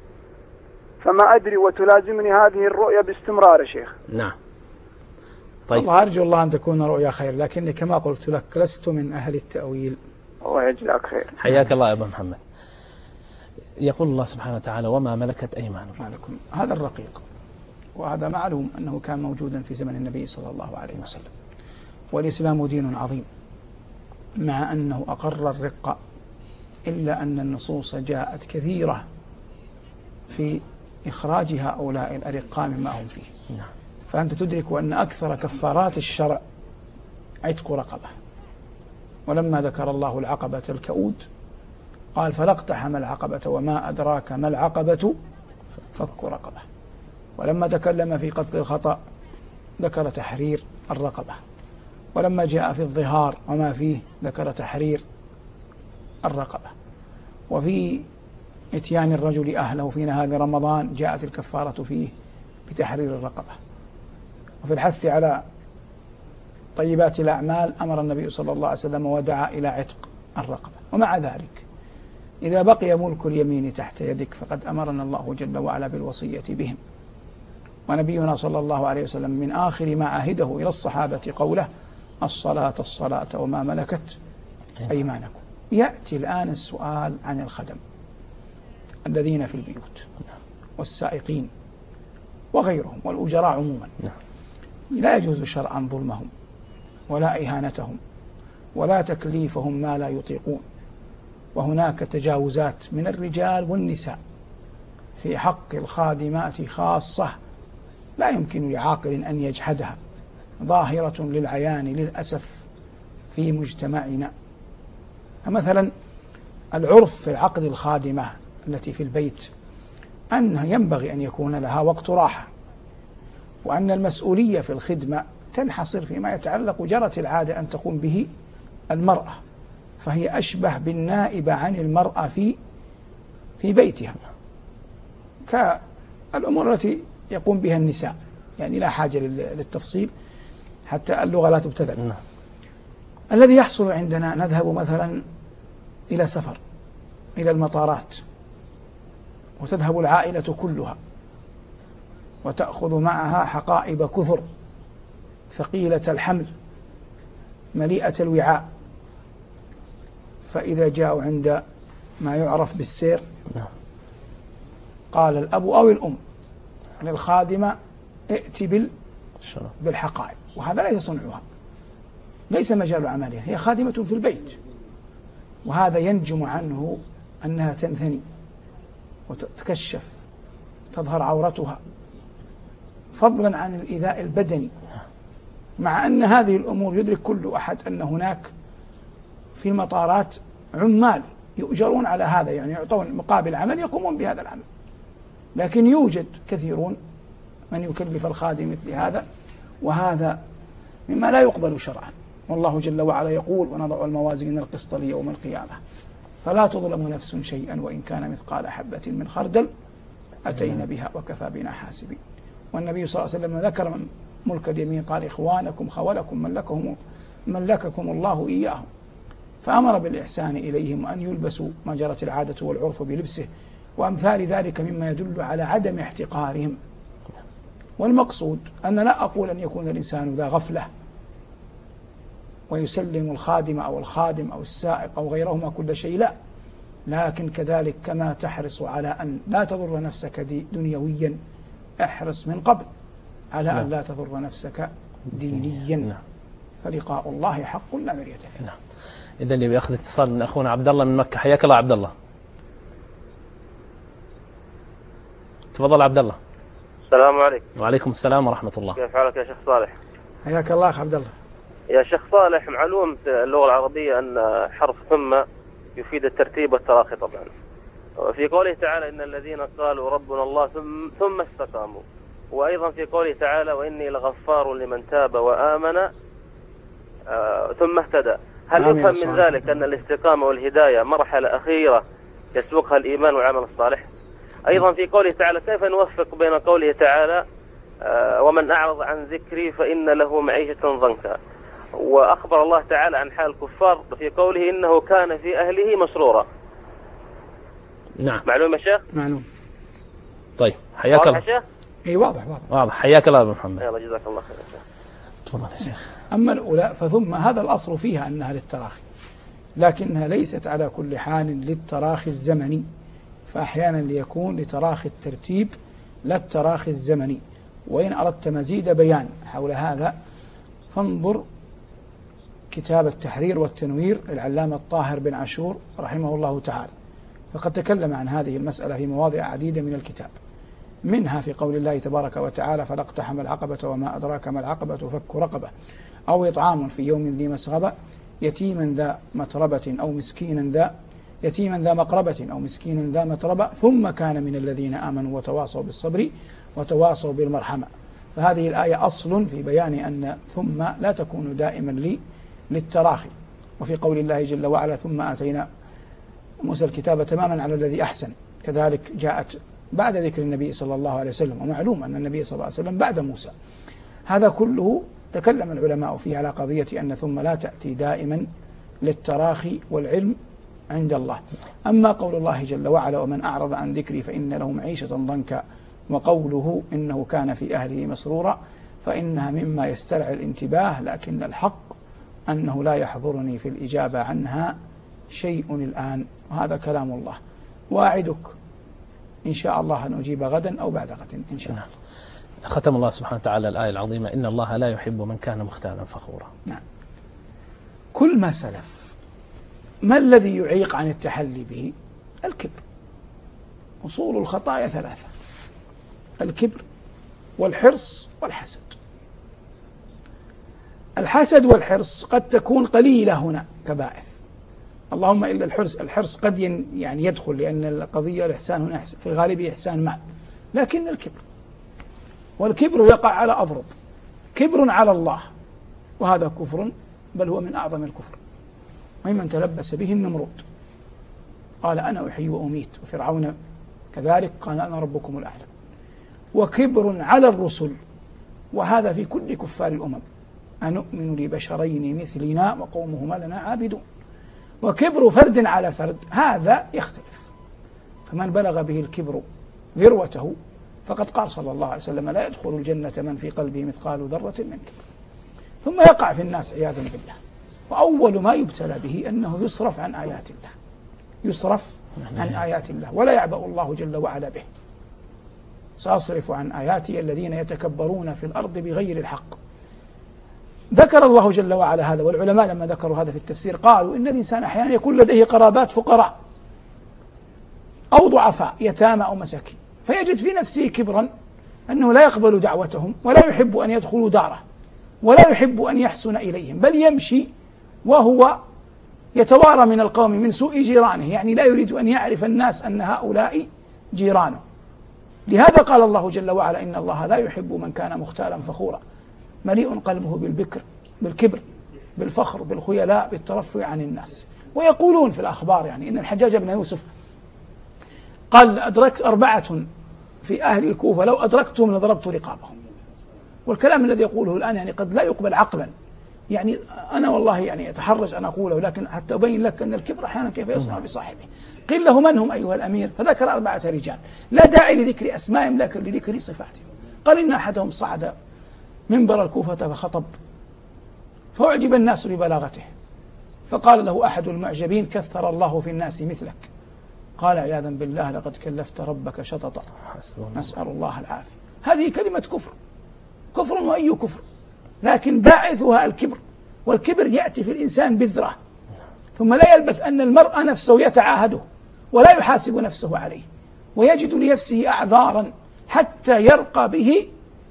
فما أدري وتلازمني هذه الرؤيا باستمرار يا شيخ. نعم. طيب. الله أرجو الله أن تكون رؤيا خير، لكني كما قلت لك لست من أهل التأويل. الله يجزاك خير. حياك الله يا أبو محمد. يقول الله سبحانه وتعالى وما ملكت أيمانكم. هذا الرقيق، وهذا معلوم أنه كان موجودا في زمن النبي صلى الله عليه وسلم. والإسلام دين عظيم مع أنه أقر الرق، إلا أن النصوص جاءت كثيرة في إخراج هؤلاء الأرقاء مما هم فيه. فأنت تدرك أن أكثر كفارات الشرع عتق رقبة. ولما ذكر الله العقبة الكؤود قال فلا اقتحم العقبة وما أدراك ما العقبة فك رقبة. ولما تكلم في قتل الخطأ ذكر تحرير الرقبة. ولما جاء في الظهار وما فيه ذكر تحرير الرقبة. وفي إتيان الرجل أهله في نهار رمضان جاءت الكفارة فيه بتحرير الرقبة. وفي الحث على طيبات الأعمال أمر النبي صلى الله عليه وسلم ودعا إلى عتق الرقبة. ومع ذلك إذا بقي ملك اليمين تحت يدك فقد أمرنا الله جل وعلا بالوصية بهم. ونبينا صلى الله عليه وسلم من آخر ما عهده إلى الصحابة قوله الصلاة الصلاة وما ملكت أيمانكم. يأتي الآن السؤال عن الخدم الذين في البيوت والسائقين وغيرهم والأجراء عموما. لا يجوز شرعا ظلمهم ولا إهانتهم ولا تكليفهم ما لا يطيقون. وهناك تجاوزات من الرجال والنساء في حق الخادمات خاصة لا يمكن لعاقل أن يجحدها، ظاهرة للعيان للأسف في مجتمعنا. فمثلا العرف في عقد الخادمة التي في البيت أنه ينبغي أن يكون لها وقت راحة، وأن المسؤولية في الخدمة تنحصر فيما يتعلق، جرت العادة أن تقوم به المرأة، فهي أشبه بالنائبة عن المرأة في بيتها، كالأمور التي يقوم بها النساء، يعني لا حاجة للتفصيل حتى اللغة لا تبتذل. الذي يحصل عندنا نذهب مثلا إلى سفر إلى المطارات، وتذهب العائلة كلها وتأخذ معها حقائب كثر ثقيلة الحمل مليئة الوعاء، فإذا جاءوا عند ما يعرف بالسير قال الأب أو الأم للخادمة ائت بالحقائب، وهذا ليس صنعها، ليس مجال عملها، هي خادمة في البيت، وهذا ينجم عنه أنها تنثني وتتكشف، تظهر عورتها، فضلا عن الإيذاء البدني، مع أن هذه الأمور يدرك كل أحد أن هناك في المطارات عمال يؤجرون على هذا، يعني يعطون مقابل عمل يقومون بهذا العمل، لكن يوجد كثيرون من يكلف الخادم مثل هذا، وهذا مما لا يقبل شرعا. والله جل وعلا يقول ونضع الموازين القسط ليوم القيامة فلا تظلم نفس شيئا وإن كان مثقال حبة من خردل أتينا بها وكفى بنا حاسبين. والنبي صلى الله عليه وسلم ذكر من ملك اليمين قال إخوانكم خولكم ملككم الله إياهم، فأمر بالإحسان إليهم أن يلبسوا ما جرت العادة والعرف بلبسه وأمثال ذلك مما يدل على عدم احتقارهم. والمقصود أن لا أقول أن يكون الإنسان ذا غفلة ويسلم الخادم أو الخادم أو السائق أو غيرهما كل شيء، لا، لكن كذلك كما تحرص على أن لا تضر نفسك دنيويا، احرص من قبل على أن لا تضر نفسك دينيا، فلقاء الله حق لا مرية فيه. إذن اللي بيأخذ اتصال من أخونا عبد الله من مكة. حياك الله عبد الله. تفضل عبد الله. السلام عليكم. وعليكم السلام ورحمة الله. كيف حالك يا شيخ صالح؟ حياك الله أخ عبد الله. يا شيخ صالح، معلوم في اللغة العربية أن حرف ثم يفيد الترتيب والتراخي طبعا. في قوله تعالى إن الذين قالوا ربنا الله ثم استقاموا، وأيضا في قوله تعالى وإني لغفار لمن تاب وآمن ثم اهتدى. هل يفهم من ذلك أن الاستقامة والهداية مرحلة أخيرة يسبقها الإيمان والعمل الصالح؟ أيضا في قوله تعالى كيف نوفق بين قوله تعالى ومن أعرض عن ذكري فإن له معيشة ضنكا، وأخبر الله تعالى عن حال الكفار في قوله إنه كان في أهله مسرورا. نعم. معلوم يا شيخ؟ معلوم. طيب حياك الله. واضح يا شيخ؟ اي واضح. حياك الله أبو محمد. يلا جزاك الله خير يا شيخ. تفضل يا شيخ. أما الأولى فثم هذا الأصل فيها أنها للتراخي، لكنها ليست على كل حال للتراخي الزمني، فأحيانا ليكون لتراخي الترتيب لا التراخي الزمني. وإن أردت مزيد بيان حول هذا فانظر كتاب التحرير والتنوير للعلامة الطاهر بن عاشور رحمه الله تعالى، فقد تكلم عن هذه المسألة في مواضع عديدة من الكتاب، منها في قول الله تبارك وتعالى فلا اقتحم العقبة وما أدراك ما العقبة فك رقبة، أو إطعام في يوم ذي مسغبة يتيما ذا متربة أو مسكينا ذا مقربة أو مسكينا ذا متربة ثم كان من الذين آمنوا وتواصوا بالصبر وتواصوا بالمرحمة. فهذه الآية أصل في بيان أن ثم لا تكون دائما للتراخي. وفي قول الله جل وعلا ثم آتينا موسى الكتاب تماما على الذي أحسن، كذلك جاءت بعد ذكر النبي صلى الله عليه وسلم، ومعلوم أن النبي صلى الله عليه وسلم بعد موسى. هذا كله تكلم العلماء فيه على قضية أن ثم لا تأتي دائما للتراخي، والعلم عند الله. أما قول الله جل وعلا ومن أعرض عن ذكري فإن له معيشة ضنكا، وقوله إنه كان في أهله مسرورا، فإنها مما يسترعي الانتباه، لكن الحق أنه لا يحضرني في الإجابة عنها شيء الآن، وهذا كلام الله. وأعدك إن شاء الله أن أجيب غدا أو بعد غد إن شاء الله. ختم الله سبحانه وتعالى الآية العظيمة إن الله لا يحب من كان مختالا فخورا. نعم. كل ما سلف، ما الذي يعيق عن التحلي به؟ الكبر. أصول الخطايا ثلاثة: الكبر والحرص والحسد. الحسد والحرص قد تكون قليلة هنا كبائث، اللهم إلا الحرص قد يعني يدخل، لأن القضية الإحسان هنا في الغالب إحسان مال، لكن الكبر، والكبر يقع على أضرب، كبر على الله، وهذا كفر، بل هو من أعظم الكفر، ممن تلبس به النمرود، قال أنا أحيي وأميت، وفرعون كذلك قال أنا ربكم الأعلى. وكبر على الرسل، وهذا في كل كفار الأمم، أنؤمن لبشرين مثلنا وقومهما لنا عابدون. وكبر فرد على فرد هذا يختلف، فمن بلغ به الكبر ذروته فقد قال صلى الله عليه وسلم لا يدخل الجنة من في قلبه مثقال ذرة من كبر. ثم يقع في الناس عياذا بالله، وأول ما يبتلى به أنه يصرف عن آيات الله، يصرف عن آيات الله، ولا يعبأ الله جل وعلا به. سأصرف عن آياتي الذين يتكبرون في الأرض بغير الحق. ذكر الله جل وعلا هذا، والعلماء لما ذكروا هذا في التفسير قالوا إن الإنسان أحيانا يكون لديه قرابات فقراء أو ضعفاء يتامى أو مساكين، فيجد في نفسه كبرا أنه لا يقبل دعوتهم، ولا يحب أن يدخلوا داره، ولا يحب أن يحسن إليهم، بل يمشي وهو يتوارى من القوم من سوء جيرانه، يعني لا يريد أن يعرف الناس أن هؤلاء جيرانه. لهذا قال الله جل وعلا إن الله لا يحب من كان مختالا فخورا مليء قلبه بالكبر بالفخر بالخيلاء بالترفع عن الناس. ويقولون في الأخبار يعني إن الحجاج بن يوسف قال أدركت 4 في أهل الكوفة لو أدركتهم لضربت رقابهم. والكلام الذي يقوله الآن يعني قد لا يقبل عقلا، يعني أنا والله يعني أتحرج أن أقوله، لكن حتى أبين لك أن الكبر أحيانا كيف يصنع بصاحبه. قيل له من هم أيها الأمير؟ فذكر 4 رجال، لا داعي لذكر أسمائهم لكن لذكر صفاتهم. قال إن أحدهم صعد منبر الكوفة فخطب، فأعجب الناس ببلاغته، فقال له أحد المعجبين كثر الله في الناس مثلك. قال عياذا بالله لقد كلفت ربك شططا، نسأل الله العافية. هذه كلمة كفر وأي كفر، لكن باعثها الكبر، والكبر يأتي في الإنسان بذرة، ثم لا يلبث أن المرء نفسه يتعاهده ولا يحاسب نفسه عليه، ويجد لنفسه أعذارا حتى يرقى به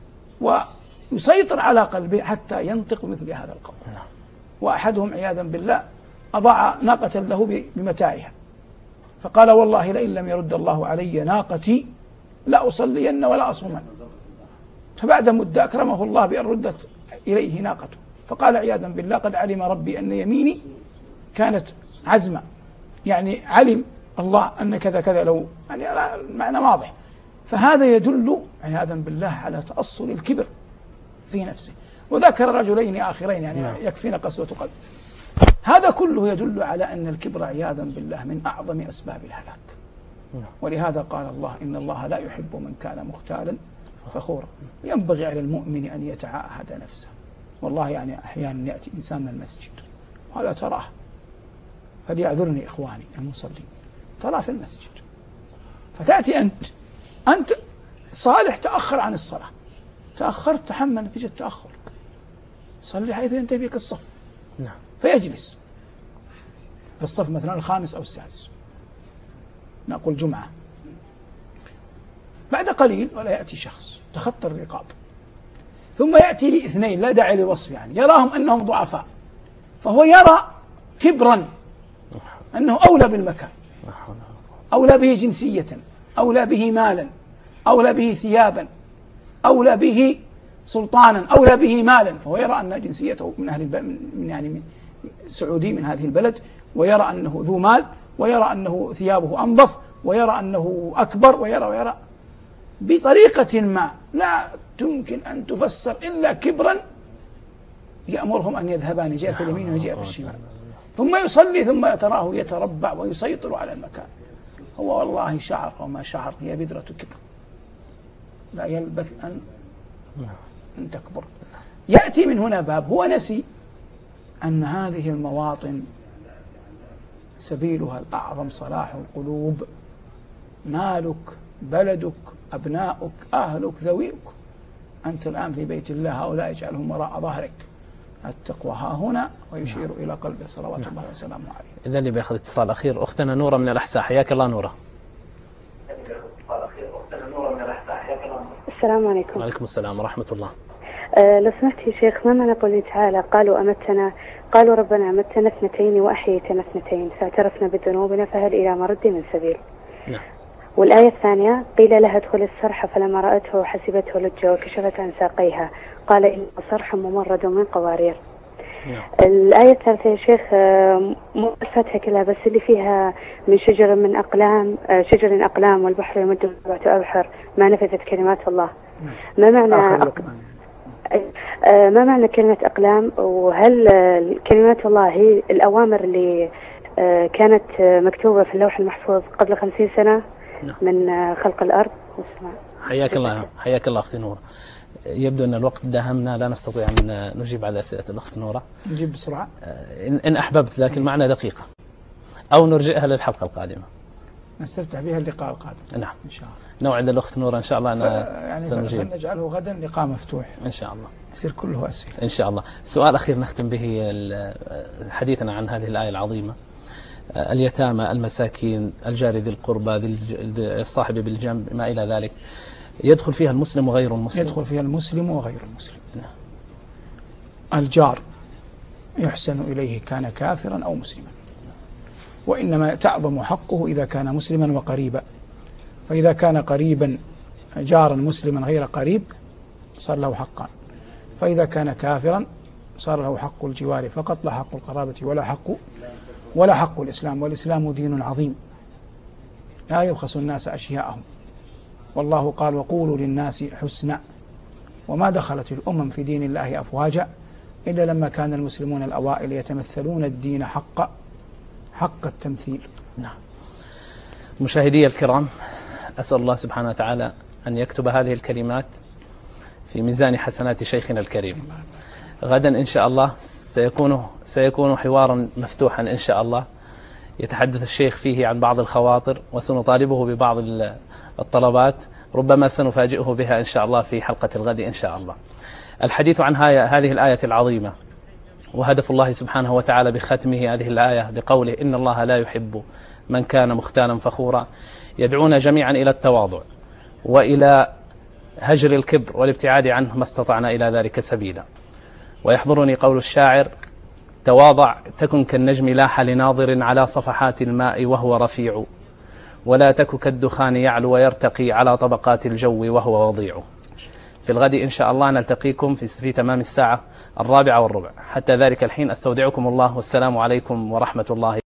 ويسيطر على قلبه حتى ينطق مثل هذا القول. وأحدهم عياذا بالله أضاع ناقة له بمتاعها، فقال والله لئن لم يرد الله علي ناقتي لا أصلين ولا أصومن. فبعد مدة أكرمه الله بأن ردت إليه ناقته، فقال عياذا بالله قد علم ربي أن يميني كانت عزمة، يعني علم الله أن كذا كذا، لو يعني المعنى واضح. فهذا يدل عياذا بالله على تأصل الكبر في نفسه. وذكر رجلين آخرين يعني يكفينا قسوة قلب. هذا كله يدل على أن الكبر عياذا بالله من أعظم أسباب الهلاك. ولهذا قال الله إن الله لا يحب من كان مختالا فخورا. ينبغي على المؤمن أن يتعاهد نفسه. والله يعني أحيانا يأتي إنسان من المسجد وهذا تراه، فليعذرني إخواني المصلين، تراه في المسجد، فتأتي أنت صالح تأخر عن الصلاة، تأخرت تحمل نتيجة تأخرك، صلي حيث ينتهي بك الصف. فيجلس في الصف مثلا الخامس أو السادس، نقول جمعة، بعد قليل ولا يأتي شخص تخطى الرقاب، ثم يأتي لي 2 لا داعي للوصف يعني يراهم أنهم ضعفاء، فهو يرى كبرا أنه أولى بالمكان، أولى به جنسية، أولى به مالا، أولى به ثيابا، أولى به سلطانا، أولى به مالا، فهو يرى أن جنسيته من أهل من يعني من سعودي من هذه البلد، ويرى أنه ذو مال، ويرى أنه ثيابه أنظف، ويرى أنه أكبر، ويرى بطريقة ما لا تمكن أن تفسر إلا كبرا يأمرهم أن يذهبان جهة اليمين وجهة الشمال، ثم يصلي ثم تراه يتربع ويسيطر على المكان. هو والله شعر وما شعر، هي بذرة كبر لا يلبث أن تكبر. يأتي من هنا باب، هو نسي أن هذه المواطن سبيلها الأعظم صلاح القلوب، مالك، بلدك، أبناؤك، أهلك، ذويك. أنت الآن في بيت الله، هؤلاء اجعلهم وراء ظهرك. التقوى ها هنا، ويشير إلى قلبه صلوات الله وسلامه عليه. إذا اللي بياخذ اتصال أخير أختنا نورة من الأحساء، حياك الله نورة. السلام عليكم. وعليكم السلام ورحمة الله. لو سمحت يا شيخ، ما معنى قوله تعالى قالوا ربنا أمتنا 2 وأحييتنا 2 فاعترفنا بذنوبنا فهل إلى مرد من سبيل؟ نعم. والآية الثانية قيل لها ادخل الصرح فلما رأته حسبته لجة وكشفت عن ساقيها قال إنه صرح ممرد من قوارير. الآية الثالثة يا شيخ مو الفاتحة كلها بس اللي فيها من شجر من أقلام شجر أقلام والبحر يمده 7 أبحر ما نفذت كلمات الله. ما معنى كلمة أقلام؟ وهل كلمات الله هي الأوامر اللي كانت مكتوبة في اللوح المحفوظ قبل 50 سنة من خلق الأرض والسماء؟ حياك الله، حياك الله أختي نورة. يبدو أن الوقت داهمنا، لا نستطيع أن نجيب على أسئلة الأخت نورة. نجيب بسرعة إن أحببت، لكن معنا دقيقة أو نرجئها للحلقة القادمة، نستفتح بها اللقاء القادم. نعم إن شاء الله. نوعد الأخت نورة إن شاء الله أن يعني سنجيب. نجعله غدا لقاء مفتوح إن شاء الله، يصير كله أسئلة إن شاء الله. سؤال أخير نختم به حديثنا عن هذه الآية العظيمة. اليتامى، المساكين، الجار ذي القربى، الصاحب بالجنب، ما إلى ذلك، يدخل فيها المسلم وغير المسلم؟ يدخل فيها المسلم وغير المسلم. الجار يحسن إليه كان كافرا أو مسلما، وإنما تعظم حقه إذا كان مسلما وقريبا، فإذا كان قريبا جارا مسلما غير قريب صار له حقان، فإذا كان كافرا صار له حق الجوار فقط لا حق القرابة ولا حق الإسلام. والإسلام دين عظيم لا يبخس الناس أشياءهم، والله قال وقولوا للناس حسنا، وما دخلت الأمم في دين الله أفواجا إلا لما كان المسلمون الأوائل يتمثلون الدين حق التمثيل. نعم. مشاهدي الكرام، أسأل الله سبحانه وتعالى أن يكتب هذه الكلمات في ميزان حسنات شيخنا الكريم. غدا إن شاء الله سيكون حوارا مفتوحا إن شاء الله، يتحدث الشيخ فيه عن بعض الخواطر، وسنطالبه ببعض الطلبات ربما سنفاجئه بها إن شاء الله في حلقة الغد إن شاء الله. الحديث عن هذه الآية العظيمة، وهدف الله سبحانه وتعالى بختمه هذه الآية بقوله إن الله لا يحب من كان مختالا فخورا، يدعونا جميعا إلى التواضع وإلى هجر الكبر والابتعاد عنه ما استطعنا إلى ذلك سبيلا. ويحضرني قول الشاعر تواضع تكن كالنجم لاح لناظر على صفحات الماء وهو رفيع، ولا تك كالدخان يعلو ويرتقي على طبقات الجو وهو وضيع. في الغد إن شاء الله نلتقيكم في تمام 4:15. حتى ذلك الحين أستودعكم الله، والسلام عليكم ورحمة الله